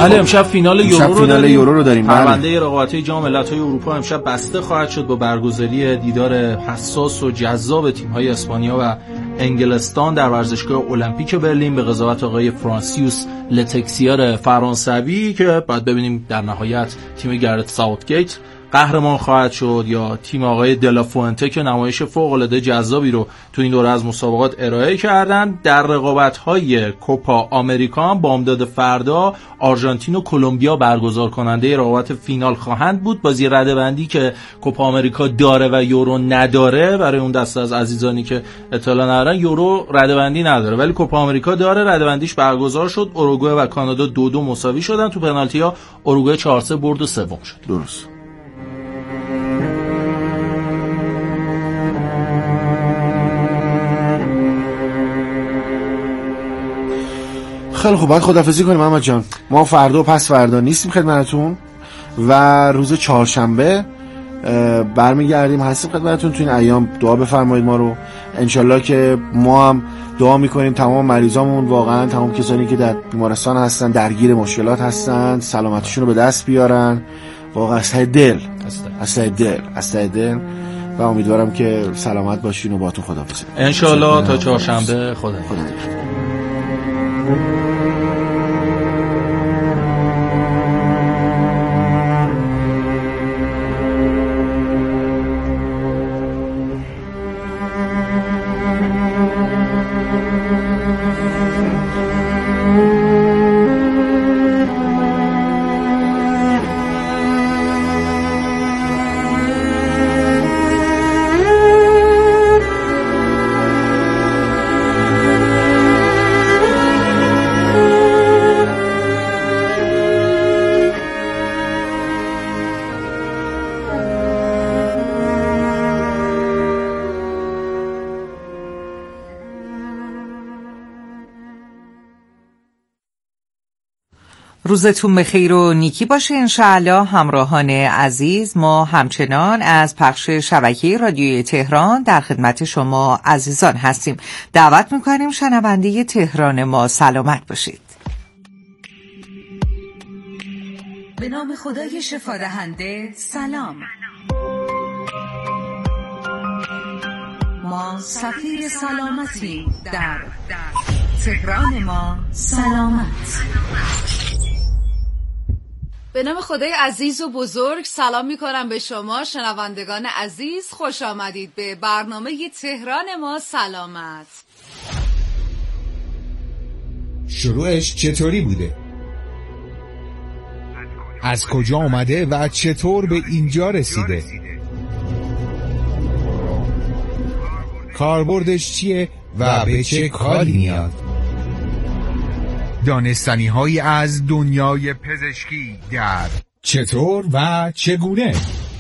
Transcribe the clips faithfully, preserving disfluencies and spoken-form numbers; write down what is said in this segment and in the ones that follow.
بله امشب فینال یورو رو فینال یورو رو داریم. پرونده رقابت‌های جام ملت‌های اروپا امشب بسته خواهد شد با برگزاری دیدار حساس و جذاب تیم‌های اسپانیا و انگلستان در ورزشگاه المپیک برلین به قضاوت آقای فرانسیوس لتکسیر فرانسوی که بعد ببینیم در نهایت تیم گرت ساوتگیت قهرمان خواهد شد یا تیم آقای دلافوئنته که نمایش فوق‌العاده جذابی رو تو این دوره از مسابقات ارائه کردن. در رقابت‌های کوپا آمریکا بامداد فردا آرژانتین و کلمبیا برگزار کننده رقابت فینال خواهند بود. بازی رده‌بندی که کوپا آمریکا داره و یورو نداره، برای اون دسته از عزیزانی که اطلاع ندارن، یورو رده‌بندی نداره ولی کوپا آمریکا داره. رده‌بندیش برگزار شد، اوروگوئه و کانادا دو دو مساوی شدن، تو پنالتی‌ها اوروگوئه چهار سه برد و سوم شد. درست. خیلی خوب، باید خداحافظی کنیم محمد جان. ما فردا و پس فردا نیستیم خدمتتون و روز چهارشنبه برمیگردیم هستیم خدمتتون. تو این ایام دعا بفرمایید ما رو، انشالله که ما هم دعا میکنیم تمام مریضامون، واقعا تمام کسانی که در بیمارستان هستن درگیر مشکلات هستن سلامتیشون رو به دست بیارن، واقعا از ته دل از ته دل از ته دل و امیدوارم که سلامت باشین و باهاتون خداحافظی انشالله تا چهارشنبه. خدا خدا روزتون بخیر و نیکی باشه انشاءالله. همراهان عزیز، ما همچنان از پخش شبکه رادیوی تهران در خدمت شما عزیزان هستیم. دعوت میکنیم شنونده تهران ما سلامت باشید. به نام خدای شفادهنده سلام. ما سفیر سلامتیم در تهران ما سلامت. به نام خدای عزیز و بزرگ سلام می کنم به شما شنوندگان عزیز. خوش آمدید به برنامه تهران ما سلامت. شروعش چطوری بوده؟ از کجا آمده و چطور به اینجا رسیده؟ کاربردش چیه و به چه کاری میاد؟ دانستنی های از دنیای پزشکی در چطور و چگونه.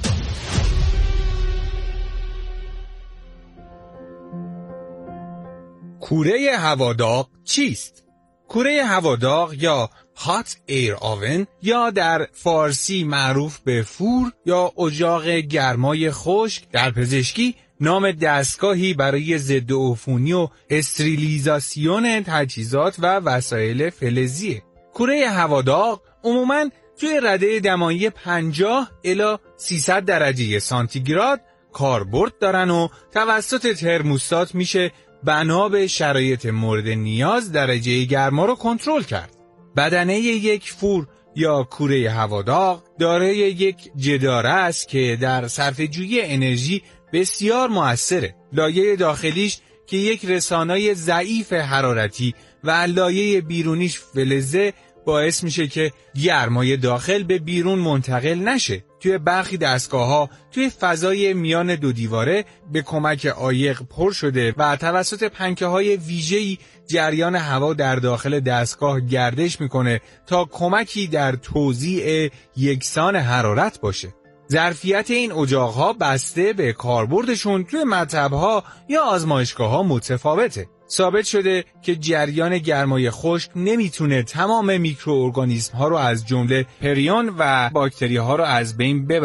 کوره هواداغ چیست؟ کوره هواداغ یا Hot Air Oven یا در فارسی معروف به فور یا اجاق گرمای خشک در پزشکی نام دستگاهی برای ضد عفونی و استریلیزاسیون تجهیزات و وسایل فلزیه. کوره هواداغ عموماً توی رده دمایی پنجاه الی سیصد درجه سانتیگراد کاربرد دارن و توسط ترموستات میشه بنا به شرایط مورد نیاز درجه گرما رو کنترل کرد. بدنه یک فور یا کوره هواداغ دارای یک جداره است که در صرفه‌جویی انرژی بسیار مؤثره. لایه داخلیش که یک رسانای ضعیف حرارتی و لایه بیرونیش فلزه باعث میشه که گرمای داخل به بیرون منتقل نشه. توی برخی دستگاه‌ها توی فضای میان دو دیواره به کمک عایق پر شده و توسط پنکه‌های ویژه‌ای جریان هوا در داخل دستگاه گردش میکنه تا کمکی در توزیع یکسان حرارت باشه. ظرفیت این اجاق‌ها بسته به کاربردشون توی مطب‌ها یا آزمایشگاه‌ها متفاوته. ثابت شده که جریان گرمای خشک نمیتونه تمام میکروارگانیسم‌ها رو از جمله پریون و باکتری‌ها رو از بین ببره.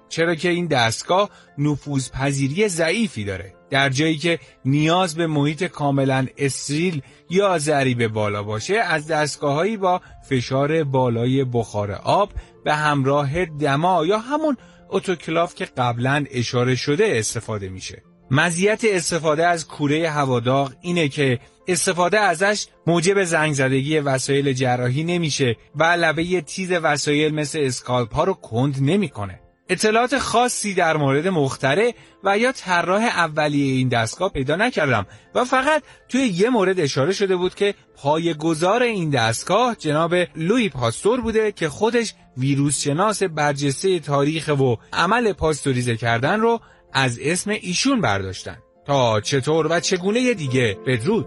چرا که این دستگاه نفوذپذیری ضعیفی داره. در جایی که نیاز به محیط کاملا استریل یا ضریب بالا باشه، از دستگاه‌هایی با فشار بالای بخار آب به همراه دما یا همون اتوکلاو که قبلا اشاره شده استفاده میشه. مزیت استفاده از کوره هواداغ اینه که استفاده ازش موجب زنگ زدگی وسایل جراحی نمیشه و لبه تیز وسایل مثل اسکالپ ها رو کند نمیکنه. اطلاعات خاصی در مورد مخترع و یا طراح اولیه این دستگاه پیدا نکردم و فقط توی یه مورد اشاره شده بود که پایه‌گذار این دستگاه جناب لویی پاستور بوده که خودش ویروس شناس برجسته تاریخ و عمل پاستوریزه کردن رو از اسم ایشون برداشتن. تا چطور و چگونه دیگه؟ بدرود.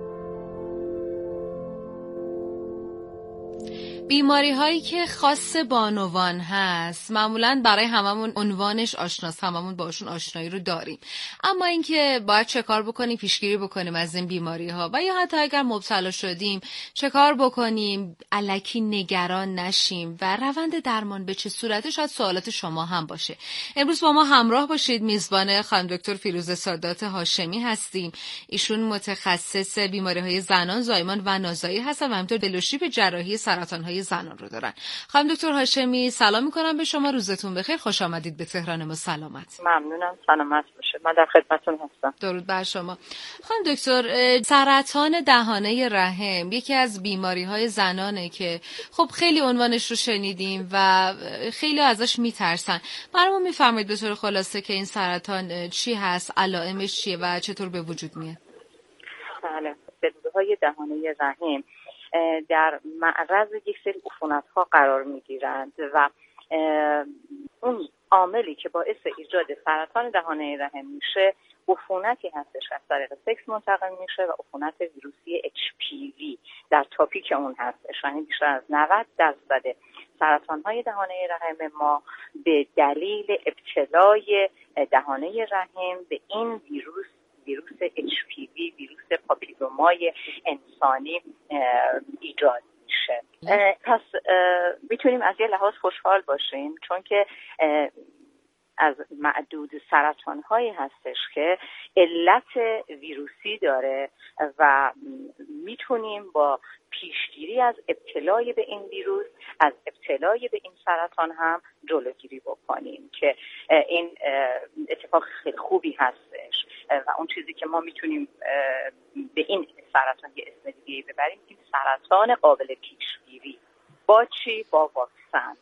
بیماری هایی که خاص بانوان هست معمولاً برای هممون عنوانش آشناست، هممون باشون آشنایی رو داریم، اما اینکه باید چه کار بکنیم پیشگیری بکنیم از این بیماری ها و یا حتی اگر مبتلا شدیم چه کار بکنیم الکی نگران نشیم و روند درمان به چه صورته، شاید سوالات شما هم باشه. امروز با ما همراه باشید. میزبان خانم دکتر فیروزه سادات هاشمی هستیم. ایشون متخصص بیماری های زنان، زایمان و نازایی هستن و همینطور فلوشیپ جراحی سرطان های زنان رو دارن. خانم دکتر هاشمی سلام میکنم به شما، روزتون بخیر، خوش آمدید به تهران ما. سلامت. ممنونم، سلامت باشه. من در خدمتتون هستم. درود بر شما. خانم دکتر، سرطان دهانه رحم یکی از بیماری های زنانه که خب خیلی عنوانش رو شنیدیم و خیلی ازش میترسن. برامون میفرمایید به طور خلاصه که این سرطان چی هست، علائمش چیه و چطور به وجود میاد؟ بله، سلول‌های دهانه رحم در معرض یک سری عفونت‌ها قرار می‌گیرند و اون عاملی که باعث ایجاد سرطان دهانه رحم میشه عفونتی هستش از طریق سکس منتقل میشه و عفونت ویروسی اچ پی وی در تاپیک اون هستش. یعنی بیشتر از نود درصد سرطان‌های دهانه رحم ما به دلیل ابتلای دهانه رحم به این ویروس ویروس اچ پی وی، ویروس پاپیلومای انسانی ایجاد میشه. پس میتونیم از یه لحاظ خوشحال باشیم چون که از معدود سرطان‌هایی هستش که علت ویروسی داره و میتونیم با پیشگیری از ابتلای به این ویروس، از ابتلای به این سرطان هم جلوگیری بکنیم که این اتفاق خیلی خوبی هستش و اون چیزی که ما میتونیم به این سرطان یه اسم دیگه ببریم این سرطان قابل پیشگیری. با چی؟ با واکسن.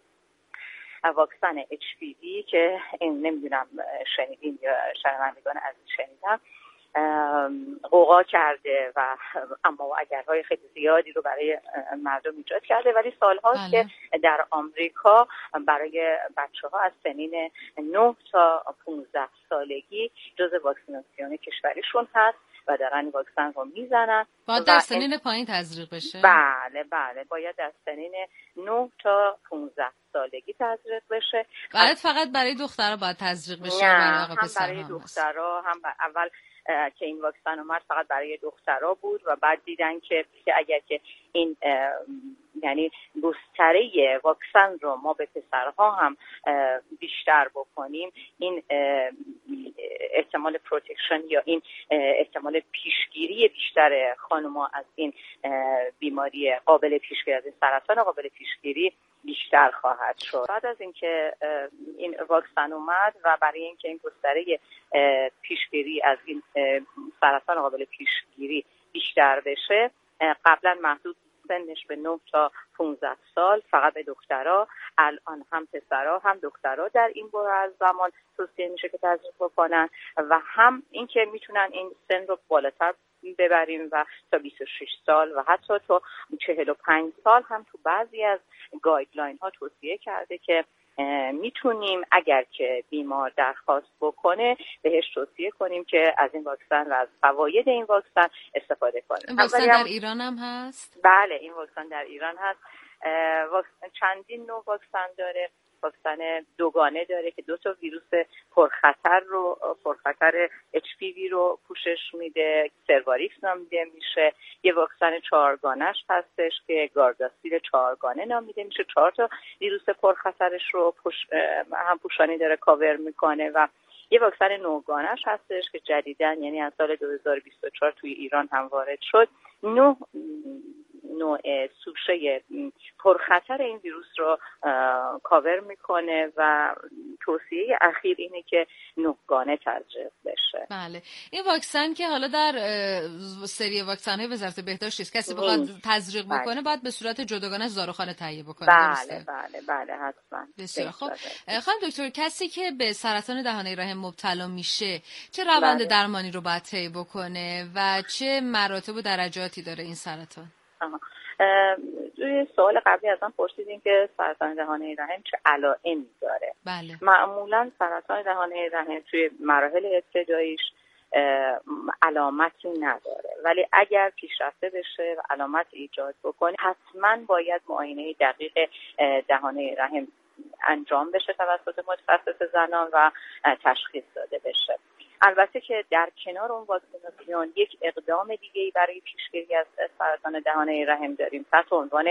واکسن اچ پی وی که این نمیدونم شنیدین یا شنوندگان عزیز شنیدم قوقا کرده و اما و اگرهای خیلی زیادی رو برای مردم ایجاد کرده، ولی سالهاست که در آمریکا برای بچه ها از سنین نه تا پانزده سالگی جز واکسیناسیون کشوریشون هست و دارن واکسن رو میزنن. باید در سنین پایین تزریق بشه؟ بله بله، باید در سنین نه تا پانزده سالگی تزریق بشه. باید فقط برای دخترها باید تزریق بشه؟ نه، برای آقا هم برای دخترها هم بر... اول که این واکسن اومد فقط برای دخترها بود و بعد دیدن که اگر که این یعنی گستره واکسن رو ما به پسرها هم بیشتر بکنیم این احتمال پروتکشن یا این احتمال پیشگیری بیشتر خانم‌ها از این بیماری قابل پیشگیری، از این سرطان قابل پیشگیری بیشتر خواهد شد. بعد از اینکه این واکسن اومد و برای اینکه این گستره پیشگیری از این سرطان قابل پیشگیری بیشتر بشه قبلا محدود سنش به نه تا پانزده سال فقط به دخترها، الان هم پسرها هم دخترها در این دوره از زمان توصیه میشه که تزریق بکنن و هم اینکه میتونن این سن رو بالاتر ببریم و تا بیست و شش سال و حتی تا چهل و پنج سال هم تو بعضی از گایدلاین ها توصیه کرده که میتونیم اگر که بیمار درخواست بکنه بهش توصیه کنیم که از این واکسن و از فواید این واکسن استفاده کنه. این واکسن در ایران هم هست؟ بله، این واکسن در ایران هست. واکسن چندین نوع واکسن داره. واکسن دوگانه داره که دو تا ویروس پرخطر رو پرخطر اچ پی وی رو پوشش میده، سرواریکس نامیده میشه. یه واکسن چهارگانش هستش که گارداسیل چهارگانه نامیده میشه، چهار تا ویروس پرخطرش رو پوش هم پوشانی داره کاور میکنه. و یه واکسن نوگانش هستش که جدیدن یعنی از سال دو هزار و بیست و چهار توی ایران هم وارد شد. نه نوع سوشه پرخطر این ویروس رو کاور میکنه و توصیه اخیر اینه که نهگانه تزریق بشه. بله، این واکسن که حالا در سری واکسن‌های وزارت بهداشت است، کسی بخواد تزریق بکنه باید به صورت جداگانه زاروخانه تهیه بکنه. بله بله بله حتما. بسیار خب. خانم دکتر، کسی که به سرطان دهانه رحم مبتلا میشه چه روند بله. درمانی رو باید طی بکنه و چه مراتب و درجاتی داره این سرطان؟ توی سوال قبلی ازم پرسیدین که سرطان دهانه رحم چه علائمی داره. بله. معمولا سرطان دهانه رحم توی مراحل ابتداییش علامتی نداره، ولی اگر پیشرفته بشه و علامت ایجاد بکنه حتما باید معاینه دقیق دهانه رحم انجام بشه توسط متخصص زنان و تشخیص داده بشه. البته که در کنار اون واکسیناسیون یک اقدام دیگه‌ای برای پیشگیری از سرطان دهانه رحم داریم تحت عنوان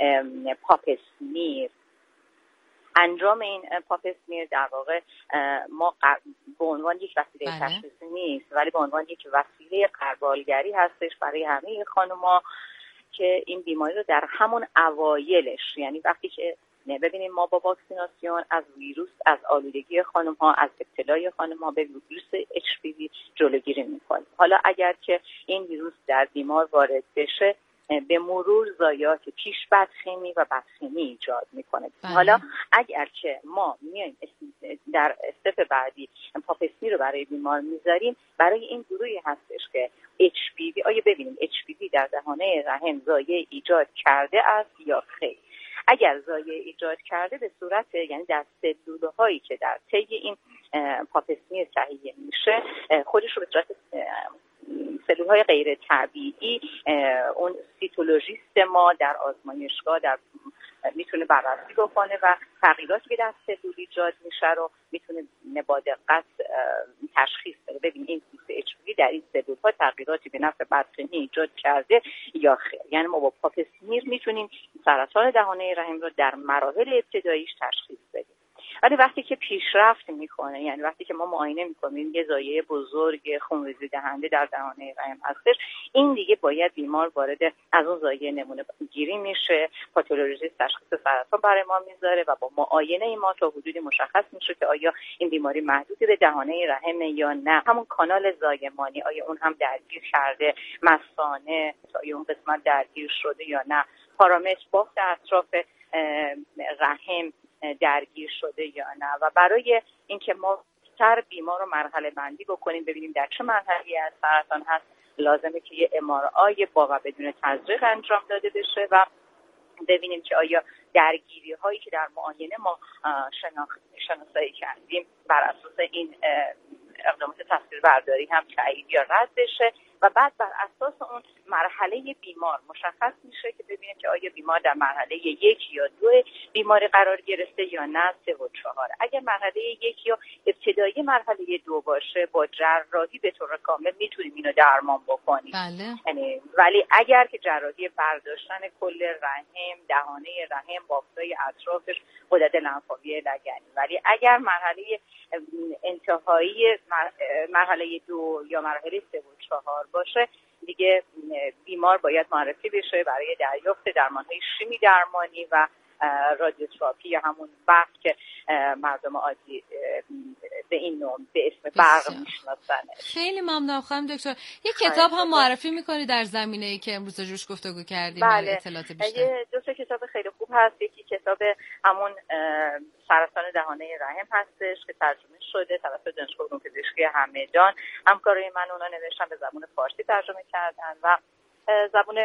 پاپسمیر. انجام این پاپسمیر در واقع ما به عنوان یک وسیله تشخیصی نیست، ولی به عنوان یک وسیله غربالگری هستش برای همه خانم‌ها که این بیماری رو در همون اوایلش، یعنی وقتی که ببینیم ما با واکسیناسیون از ویروس، از آلودگی خانم‌ها، از ابتلای خانم‌ها به ویروس اچ پی وی جلوگیری می‌کنیم. حالا اگر که این ویروس در بیمار وارد بشه به مرور ضایعات پیش بدخیمی و بدخیمی ایجاد میکنه. حالا اگر که ما میایم در استپ بعدی پاپسمیر رو برای بیمار میذاریم، برای این گروهی هستش که اچ پی وی، آیا ببینیم اچ پی وی در دهانه رحم ضایع ایجاد کرده است یا خیر. اگر ضایع ایجاد کرده به صورت یعنی در سلول هایی که در طی این پاپسمیر تهیه میشه خودش رو به صورت سلول های غیر طبیعی اون سیتولوژیست ما در آزمایشگاه در میتونه بررسی بکنه و تغییراتی که در سلول ایجاد میشه رو میتونه با دقت تشخیص بده. ببین این ویروس اچ پی وی در این سلول ها تغییراتی به نفع بدخیمی ایجاد کرده یا خیر. یعنی ما با پاپسمیر میتونیم سرطان دهانه رحم رو در مراحل ابتداییش تشخیص بدیم. ولی وقتی که پیشرفت میکنه، یعنی وقتی که ما معاینه میکنیم یه ضایعه بزرگ خونریزی دهنده در دهانه رحم هستش، این دیگه باید بیمار وارد از اون ضایعه نمونه گیری میشه، پاتولوژیست تشخیص سرطان برای ما میذاره و با معاینه ما تا حدودی مشخص میشه که آیا این بیماری محدود به دهانه رحم یا نه. همون کانال زایمانی آیا اون هم درگیر کرده، مثانه آیا اون قسمت درگیر شده یا نه، پارامتر بافت اطراف رحم درگیر شده یا نه. و برای اینکه ما تر بیمار رو مرحله بندی بکنیم، ببینیم در چه مرحله‌ای از سرطان هست، لازمه که یه ام آر آی با و بدون تزریق انجام داده بشه و ببینیم که آیا درگیری هایی که در معاینه ما شناخت شناسایی کردیم بر اساس این اقدامات تصویربرداری هم تایید یا رد بشه و بعد بر اساس اون مرحله بیمار مشخص میشه که ببینیم که آیا بیمار در مرحله یک یا دو بیماری قرار گرفته یا نه سه و چهار. اگر مرحله یک یا ابتدایی مرحله دو باشه با جراحی به طور کامل میتونیم اینو درمان بکنیم. بله. یعنی ولی اگر که جراحی برداشتن کل رحم، دهانه رحم، بافتای اطرافش، غدد لنفاوی لگنی، ولی اگر مرحله انتهایی مرحله دو یا مرحله سه و چهار باشه دیگه بیمار باید معرفی بشه برای دریافت درمان‌های شیمی درمانی و رادیوتراپی یا همون برق که مردم عادی به این نوع به اسم برق میشناسن. خیلی ممنونم خانم دکتر. یک کتاب هم معرفی میکنی در زمینه‌ای که امروز روش گفتگو کردیم؟ بله. اطلاعات بیشتر. یه دو تا کتاب خیلی خوب هست. یکی کتاب همون سرطان دهانه رحم هستش که ترجمه شده توسط دانشگاه علوم پزشکی همدان. همکارای من اونا نوشتن، به زبان فارسی ترجمه کردن و زبان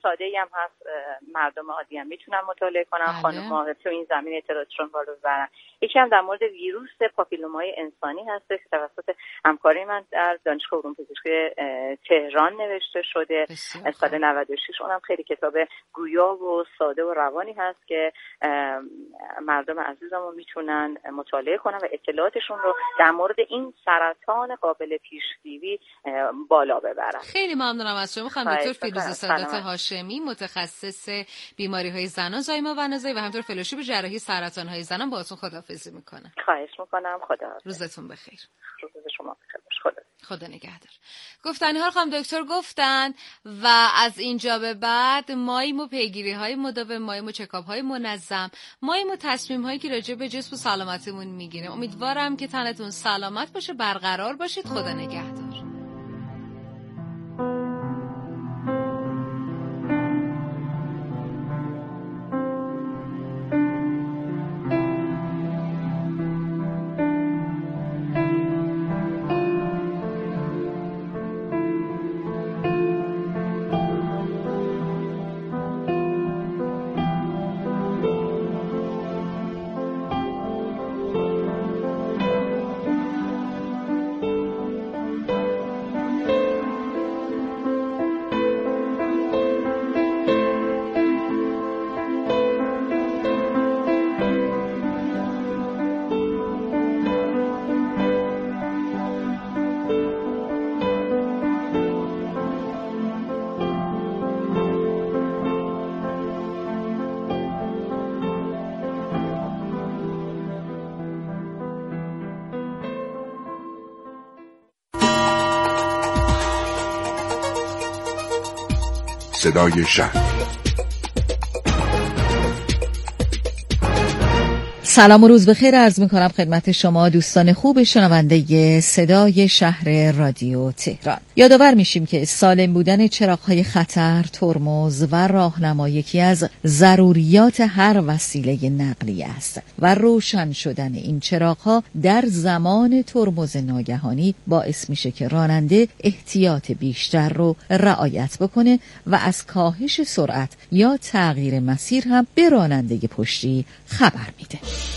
ساده‌ای هم هست، مردم عادی هم میتونن مطالعه کنن. خانم‌ها تو این زمینه اطلاعاتشون بالا ببرن. یکی هم در مورد ویروس پاپیلومای انسانی هست که توسط همکاری من در دانشگاه علوم پزشکی تهران نوشته شده سال نود و شش. اونم خیلی کتاب گویا و ساده و روانی هست که مردم عزیزمون میتونن مطالعه کنن و اطلاعاتشون رو در مورد این سرطان قابل پیش‌بینی بالا ببرن. خیلی ممنونم از شما خانم دکتر فیروزه سادات هاشمی، متخصص بیماری‌های زنان زایمان و نزایی و همینطور فلوشیپ جراحی سرطان‌های زنان. باهاتون خداحافظی میکنم. خواهش میکنم. خدا روزتون بخیر. روز شما بخیر. خدا خدا نگهدار. گفتنی ها رو خانم دکتر گفتن و از اینجا به بعد ماییم و پیگیری های مداوم، ماییم و چکاپ های منظم، ماییم و تصمیم هایی که راجع به جسم و سلامتیمون میگیریم. امیدوارم که تنتون سلامت باشه، برقرار باشید. خدا نگهدار. صدای شهر. سلام و روز بخیر عرض می‌کنم خدمت شما دوستان خوب شنونده صدای شهر رادیو تهران. یادآور میشیم که سالم بودن چراغ‌های خطر، ترمز و راهنما یکی از ضروریات هر وسیله نقلیه است و روشن شدن این چراغ‌ها در زمان ترمز ناگهانی باعث میشه که راننده احتیاط بیشتر رو رعایت بکنه و از کاهش سرعت یا تغییر مسیر هم به راننده پشتی خبر میده.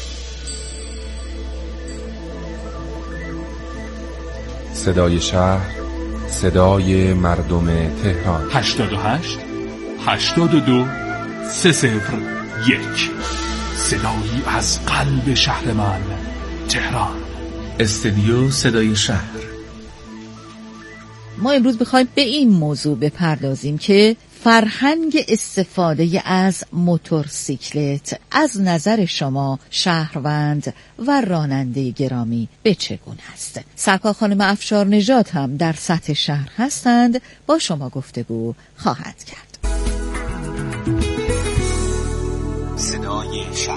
صدای شهر، صدای مردم تهران. هشتاد و هشت هشتاد و دو سه صفر یک. صدایی از قلب شهر من، تهران. استودیو صدای شهر. ما امروز بخوایم به این موضوع بپردازیم که فرهنگ استفاده از موتورسیکلت از نظر شما شهروند و راننده گرامی به چگونه است؟ سرکار خانم افشار نژاد هم در سطح شهر هستند، با شما گفتگو خواهند کرد. صدای شهر.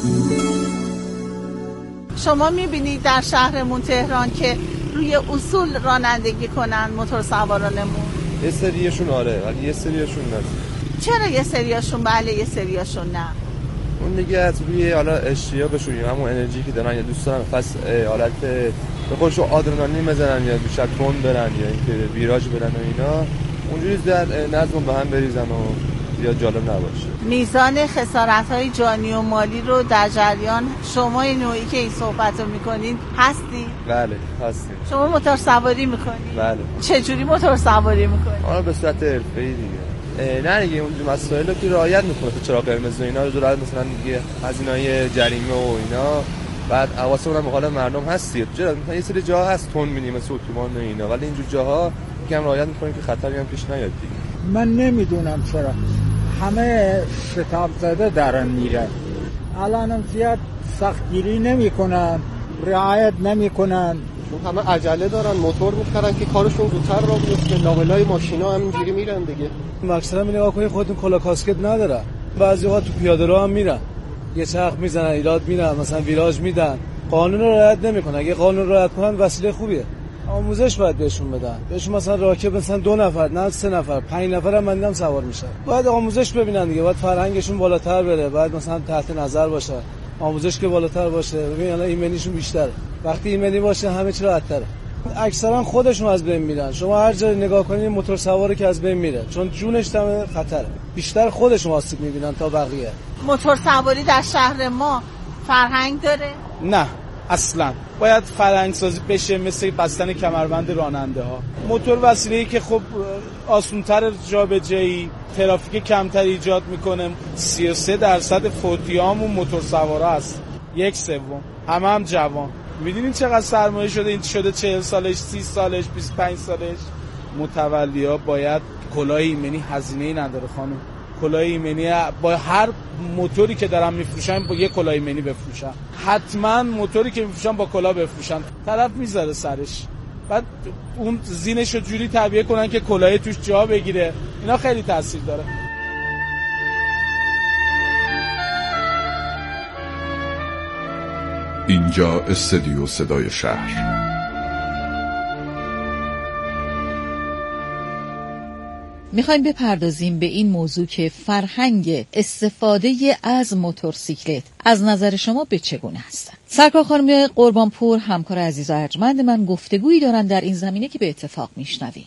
شما میبینید در شهرمون تهران که روی اصول رانندگی کنن موتور سوارانمون؟ یه سریشون آره ولی یه سریشون نه. چرا یه سریاشون بله یه سریاشون نه؟ اون دیگه از روی حالا اشتیاقشون، همون انرژی که دارن، یا دوست دارن پس حالت به خودشون آدرنالین بزنن یا بیشتر تند برن یا اینکه ویراج برن و اینا، اونجوری در نظم به هم بریزن و زیاد جالب نباشه. میزان خسارت‌های جانی و مالی رو در جریان شما نوعی که این صحبت رو میکنین هستی؟ بله هستیم. شما موتور سواری میکنین؟ بله. چجوری موتور سواری میکنین؟ آره به صورت حرفه‌ای دیگه. نه دیگه اون مسائل رو که رعایت میکنه، تو چراغ قرمز و اینا رو رعایت، مثلا دیگه هزینه‌های جریمه و اینا، بعد حواسمون هم به حال مردم هستی. چرا یه سری جاها هست تون می‌بینیم مثل اتوبان و اینا، ولی اینجور جاها یکم رعایت میکنیم که خطری هم پیش نیاد دیگه. من نمیدونم چرا همه شتاب زده دارن میرن، الانم زیاد سختگیری نمی کنن، رعایت نمی کنن، همه عجله دارن، موتور میخرن که کارشون زودتر را بیفته. لابلای ماشینا هم اینجوری میرن دیگه. اکثرا می نگاه کنید خودتون کلا کاسکت نداره، بعضی وقت تو پیاده رو هم میرن، یه چرخ میزنن ایراد میرن، مثلا ویراج میدن، قانون رو رعایت نمیکنن. اگه قانون رو رعایت کنن وسیله خوبیه، آموزش باید بهشون بدن. بهشون مثلا راکب مثلا دو نفر نه سه نفر پنج نفر هم مندم سوار میشن، باید آموزش ببینن دیگه، باید فرهنگشون بالاتر بره، باید مثلا تحت نظر باشه، آموزش که بالاتر باشه. ببین الان ایمنیشون بیشتره، وقتی ایمنی باشه همه چی راحت‌تره. اکثرا خودشون از بین میرن. شما هر جا نگاه کنید موتور سواری که از بین میره، چون جونش دم خطره. بیشتر خودشون آسیب میبینن تا بقیه. موتور سواری در شهر ما فرهنگ داره؟ نه اصلا. باید فرهنگ سازی بشه، مثل بستن کمربند راننده ها. موتور وسیله‌ای که خب آسان‌تر جابجایی، ترافیک کمتر ایجاد میکنه. سی و سه درصد فوتیامون موتور سوارا هست، یک سوم همه هم جوان. میدونین چقدر سرمایه شده؟ این شده چهل سالش، سی سالش، بیست و پنج سالش. متولی‌ها باید کلاه ایمنی هزینه‌ای نداره خانم. کلاه ایمنی با هر موتوری که دارن میفروشن با یک کلاه ایمنی بفروشن. حتما موتوری که میفروشن با کلاه بفروشن. طرف میذاره سرش، بعد اون زینشو جوری تعبیه کنن که کلاه توش جا بگیره. اینا خیلی تاثیر داره. اینجا استودیو صدای شهر. میخوایم بپردازیم به این موضوع که فرهنگ استفاده از موتورسیکلت از نظر شما به چگونه هستن؟ سرکار خانم قربانپور، همکار عزیز و ارجمند من، گفتگویی دارن در این زمینه که به اتفاق میشنویم.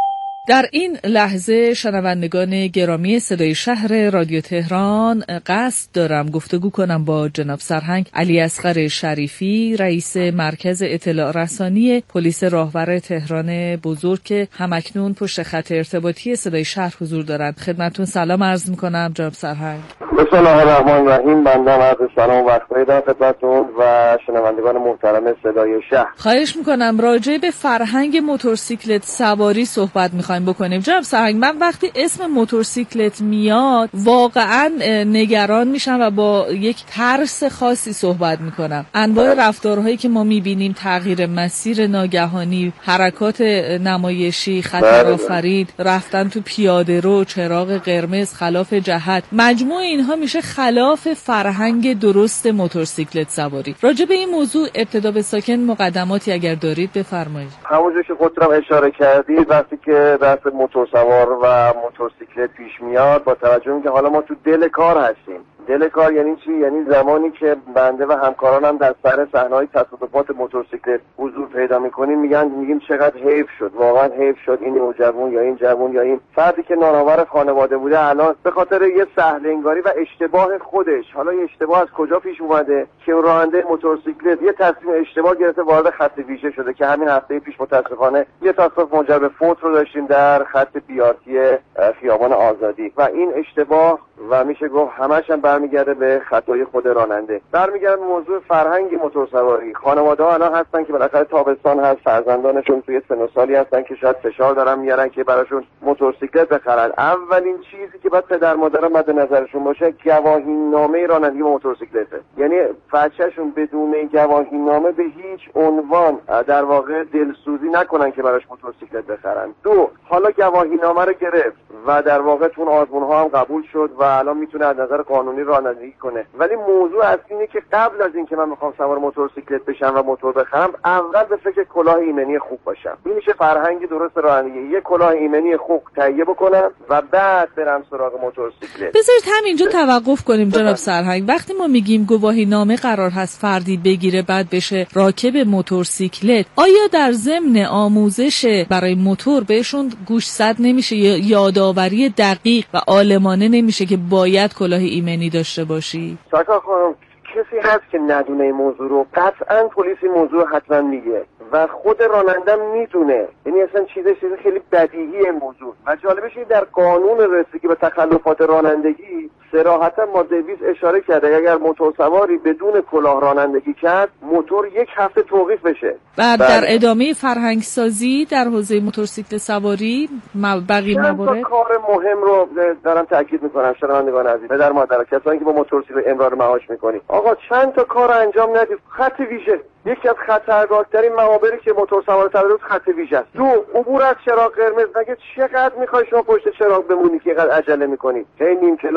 در این لحظه شنوندگان گرامی صدای شهر رادیو تهران، قصد دارم گفتگو کنم با جناب سرهنگ علی اصغر شریفی، رئیس مرکز اطلاع رسانی پلیس راهور تهران بزرگ که همکنون پشت خط ارتباطی صدای شهر حضور دارند. خدمتتون سلام عرض میکنم جناب سرهنگ. بسم الله الرحمن الرحیم. بنده عرض سلام و وقت بخیر خدمتتون و شنوندگان محترم صدای شهر. خواهش میکنم راجع به فرهنگ موتورسیکلت سواری صحبت میخوایم بکنیم. جناب سرهنگ، من وقتی اسم موتورسیکلت میاد واقعا نگران میشم و با یک ترس خاصی صحبت میکنم. انواع رفتارهایی که ما میبینیم، تغییر مسیر ناگهانی، حرکات نمایشی، خطر آفرین، رفتن تو پیاده رو، چراغ قرمز خلاف جهت، مجموع اینها میشه خلاف فرهنگ درست موتورسیکلت سواری. راجع به این موضوع ابتدا به ساکن مقدماتی اگر دارید بفرمایید. همونجوری که خودتون اشاره کردید، وقتی که بحث موتور سوار و موتورسیکلت پیش میاد، با توجه به اینکه حالا ما تو دل کار هستیم. دل کار یعنی چی؟ یعنی زمانی که بنده و همکارانم در سر صحنه‌های تصادفات موتورسیکلت حضور پیدا می‌کنیم، میگن میگیم چقدر حیف شد، واقعا حیف شد این نوجوان یا این جوان یا این فردی که نانآور خانواده بوده الان به خاطر یه سهل انگاری و اشتباه خودش، حالا این اشتباه از کجا پیش اومده که راننده موتورسیکلت یه تصمیم اشتباه گرفته وارد خط ویژه شده که همین هفته پیش متأسفانه یه تصادف منجر به فوت رو داشتیم در خط بیارتی خیابان آزادی و این اشتباه و میشه گفت همش هم برمیگرده به خطای خود راننده. برمیگرده به موضوع فرهنگ موتورسواری. خانواده‌ها الان هستن که بالاخره تابستان هست، فرزندانشون توی سن و سالی هستن که شاید فشار دارن میارن که براشون موتورسیکلت بخرن. اولین چیزی که باید پدر مادرها مد نظرشون باشه گواهینامه رانندگی موتورسیکلته. یعنی بچه‌شون بدون گواهینامه به هیچ عنوان در واقع دلسوزی نکنن که براش موتورسیکلت بخرن. دو، حالا گواهینامه رو گرفت و در واقع تون آزمون‌ها هم قبول شد و الان میتونه از نظر قانونی رانندگی کنه. ولی موضوع اصلی اینه که قبل از اینکه من میخوام سوار موتورسیکلت بشم و موتور بخرم، اول به فکر کلاه ایمنی خوب باشم. این میشه فرهنگ درست رانندگی. یه کلاه ایمنی خوب تهیه بکنم و بعد برم سراغ موتورسیکلت. بذارید همینجا توقف کنیم جناب سرهنگ. وقتی ما میگیم گواهینامه قرار هست فردی بگیره بعد بشه راکب موتورسیکلت، آیا در ضمن آموزش برای موتور بهشون گوشزد نمیشه یا یادآوری دقیق و عالمانه نمیشه که باید کلاه ایمنی داشته باشی؟ سرکار خانم، کسی هست که ندونه این موضوع رو؟ قطعاً پلیس این موضوع حتما میگه و خود رانندم میدونه. یعنی اصلا چیزش چیز خیلی بدیهی این موضوع و جالبش اینه در قانون رسیدگی به تخلفات رانندگی صراحتا ماده بیست اشاره کرده اگر موتور سواری بدون کلاه رانندگی کرد، موتور یک هفته توقیف بشه. بعد در ادامه فرهنگ سازی در حوزه موتورسیکلت سواری بقیه موارد چند تا کار مهم رو دارم تاکید میکنم شنوندگان عزیز، پدر مادر، کسانی که با موتورسیکلت امرار معاش میکنید، آقا چند تا کار انجام ندید. خط ویژه یکی از خطرناکترین موابری که موتور سوار تولد خط ویژه است. دو، عبور از چراغ قرمز. مگه چقدر میخوای شما پشت چراغ بمونی که اینقدر عجله میکنی؟ هی نیم کلاژ نیم کلاژ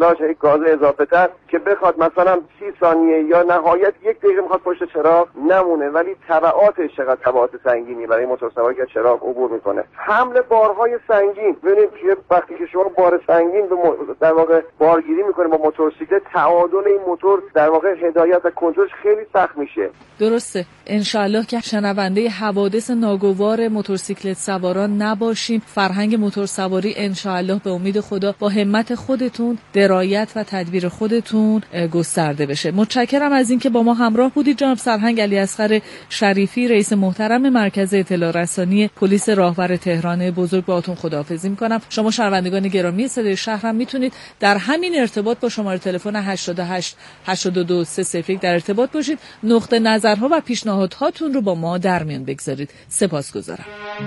فلاش، یک گاز اضافه تر که بخواد مثلا سی ثانیه یا نهایت یک دقیقه میخواد پشت چراغ نمونه، ولی تبعاتش چقدر تبعات سنگینی برای موتورسواری که چراغ عبور میکنه. حمل بارهای سنگین، ببینید که وقتی که شما بار سنگین به در واقع بارگیری میکنه با موتورسیکلت، تعادل این موتور در واقع هدایت و کنترلش خیلی سخت میشه. درسته. انشالله که شنونده حوادث ناگوار موتورسیکلت سواران نباشیم. فرهنگ موتورسواری انشالله به امید خدا با همت خودتون، درایت و تدبیر خودتون گسترده بشه. متشکرم از اینکه با ما همراه بودید جناب سرهنگ علیاصغر شریفی، رئیس محترم مرکز اطلاع رسانی پلیس راهور تهران بزرگ. باهاتون خداحافظی میکنم. شما شنوندگان گرامی صدای شهر هم میتونید در همین ارتباط با شماره تلفن هشتاد و هشت هشتاد و دو سه صفر یک در ارتباط باشید. نقطه نظرها و پیشنهادهاتون رو با ما در میان بگذارید. سپاسگزارم.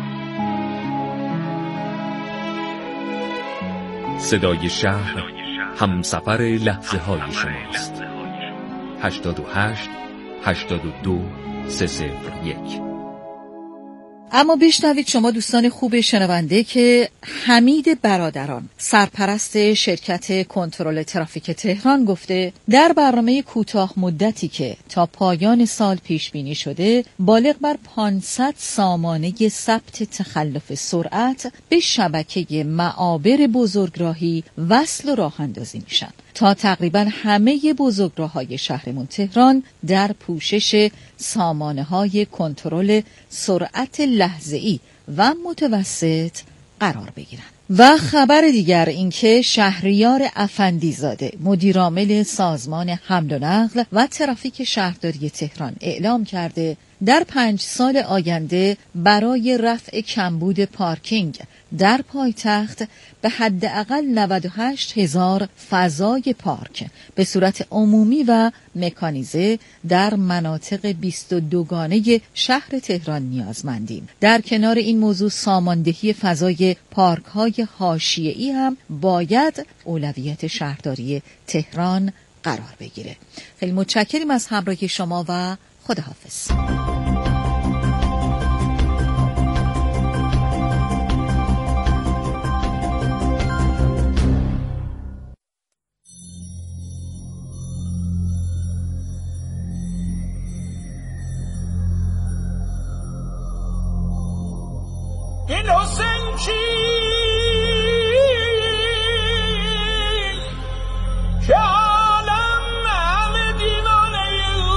صدای شهر همسفر لحظه های شماست. هشتاد و هشت هشتاد و دو سه صفر یک. اما بشنوید شما دوستان خوب شنونده که حمید برادران، سرپرست شرکت کنترل ترافیک تهران، گفته در برنامه کوتاه مدتی که تا پایان سال پیش بینی شده بالغ بر پانصد سامانه ثبت تخلف سرعت به شبکه معابر بزرگراهی وصل و راه اندازی میشن تا تقریبا همه بزرگراه‌های شهرمون تهران در پوشش سامانه‌های کنترل سرعت لحظه‌ای و متوسط قرار بگیرن. و خبر دیگر اینکه شهریار افندیزاده، مدیرعامل سازمان حمل و نقل و ترافیک شهرداری تهران، اعلام کرده در پنج سال آینده برای رفع کمبود پارکینگ در پایتخت به حداقل نود و هشت هزار فضای پارک به صورت عمومی و مکانیزه در مناطق بیست و دو گانه شهر تهران نیازمندیم. در کنار این موضوع ساماندهی فضای پارک های حاشیه‌ای هم باید اولویت شهرداری تهران قرار بگیره. خیلی متشکریم از همراهی شما و خداحافظ. این حسین کی که عالم همه دیوانه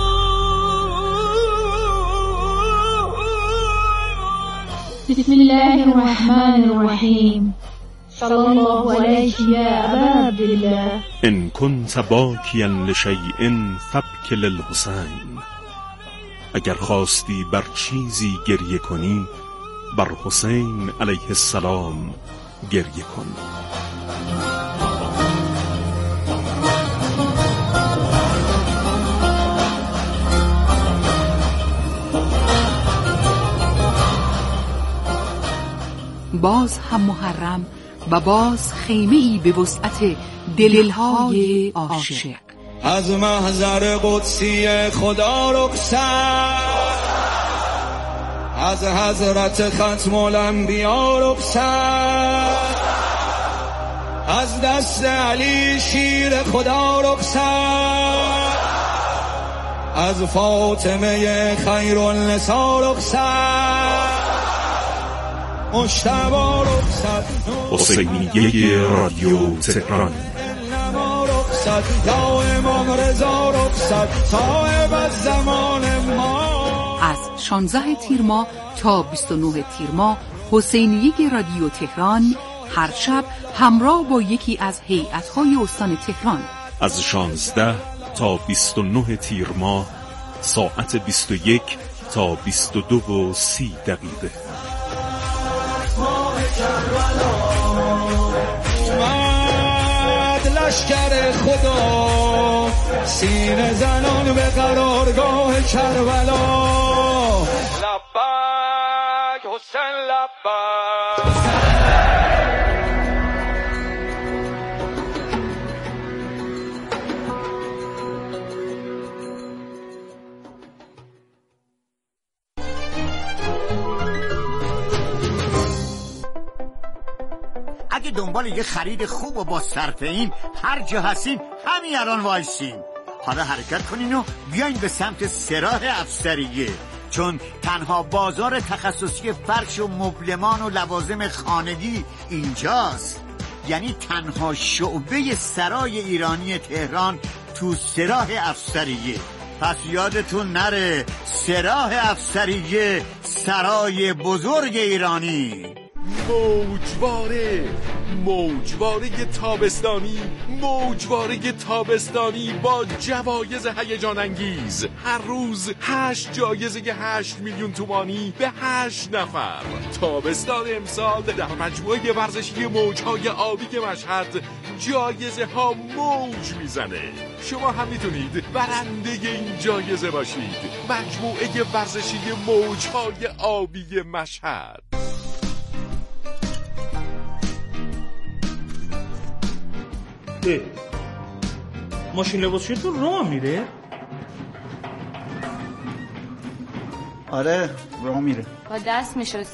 بسم الله الرحمن الرحیم صلی الله علیک یا ابا عبدالله ان كنت باکیا لشیء فابک للحسین. اگر خواستی بر چیزی گریه کنی بر حسین علیه السلام گریه کن. باز هم محرم و باز خیمه‌ای به وسعت دلهای عاشق. از محضر قدسی خدا رخصت، از حضرت ختم الانبیا رخصت، از دست علی شیر خدا رخصت، از فاطمه خیر النساء رخصت، مجتبی رخصت، حسینیه رادیو تهران. یا امام رضا رخصت، صاحب الزمان ما. از شانزده تیر ماه تا بیست و نه تیر ماه حسینیه رادیو تهران هر شب همراه با یکی از هیئت‌های استان تهران از شانزده تا بیست و نه تیر ماه ساعت بیست و یک تا بیست و دو و سی دقیقه. لشکر خدا سینه زنان به قرارگاه کربلا. لبک حسین لبک. اگه دنبال یه خرید خوب و با صرفه‌ای هر جا هستین همین الان وایسین. حالا حرکت کنین و بیاین به سمت سراح افسریه، چون تنها بازار تخصصی فرش و مبلمان و لوازم خانگی اینجاست. یعنی تنها شعبه سرای ایرانی تهران تو سراح افسریه. پس یادتون نره، سراح افسریه، سرای بزرگ ایرانی. موجواره موجواره تابستانی موجواره تابستانی با جوایز هیجان انگیز. هر روز هشت جایزه هشت میلیون تومانی به هشت نفر. تابستان امسال در مجموعه ورزشی موجهای آبی مشهد جایزه ها موج میزنه. شما هم میتونید برنده این جایزه باشید. مجموعه ورزشی موجهای آبی مشهد. ماشین لباسشویی تو راه میره؟ آره راه میره. با دست میشستی